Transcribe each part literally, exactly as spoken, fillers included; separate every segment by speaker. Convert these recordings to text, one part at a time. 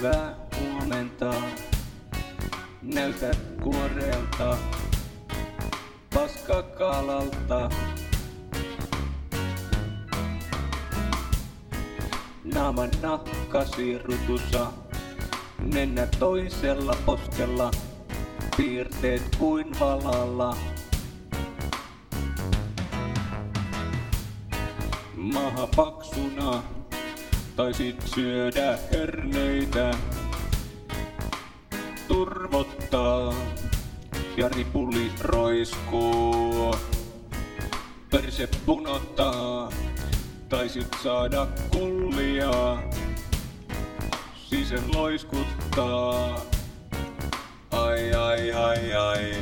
Speaker 1: Hyvää huomenta, näytät kuoreelta, paskakalalta. Naaman nakkasi rutussa, nenä toisella poskella, piirteet kuin valalla. Maha paksuna, taisit syödä herneitä. Turvottaa ja ripuli roiskuu. Perse punottaa, taisit saada kullia. Sisen loiskuttaa, ai ai ai ai.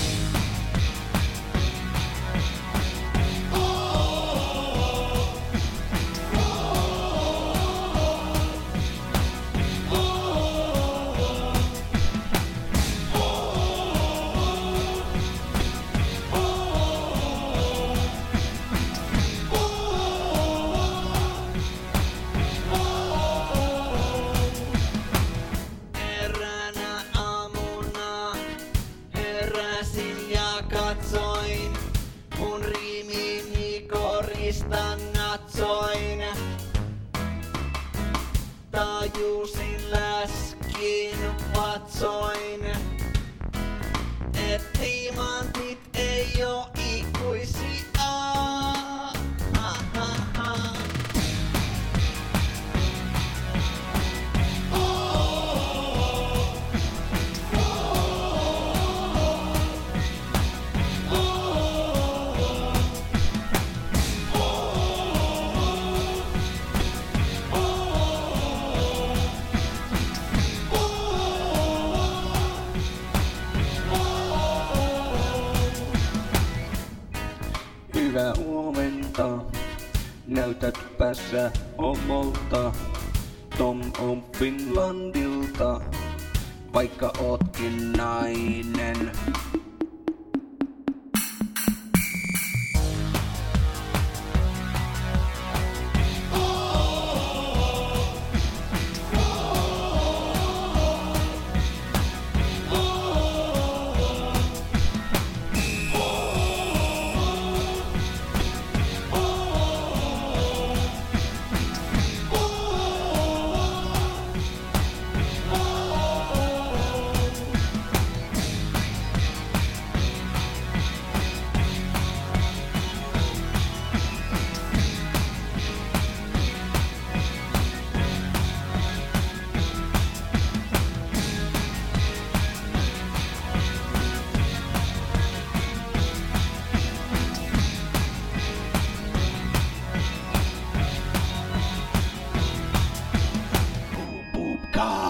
Speaker 2: Katsoin, mun riimini korista natsoin. Tajusin läskin vatsoin, et timantit ei oo ikuisia. Ha, ha, ha.
Speaker 1: Hyvää huomenta, näytät päässä omolta. Tom on Finlandilta, vaikka ootkin nainen. God.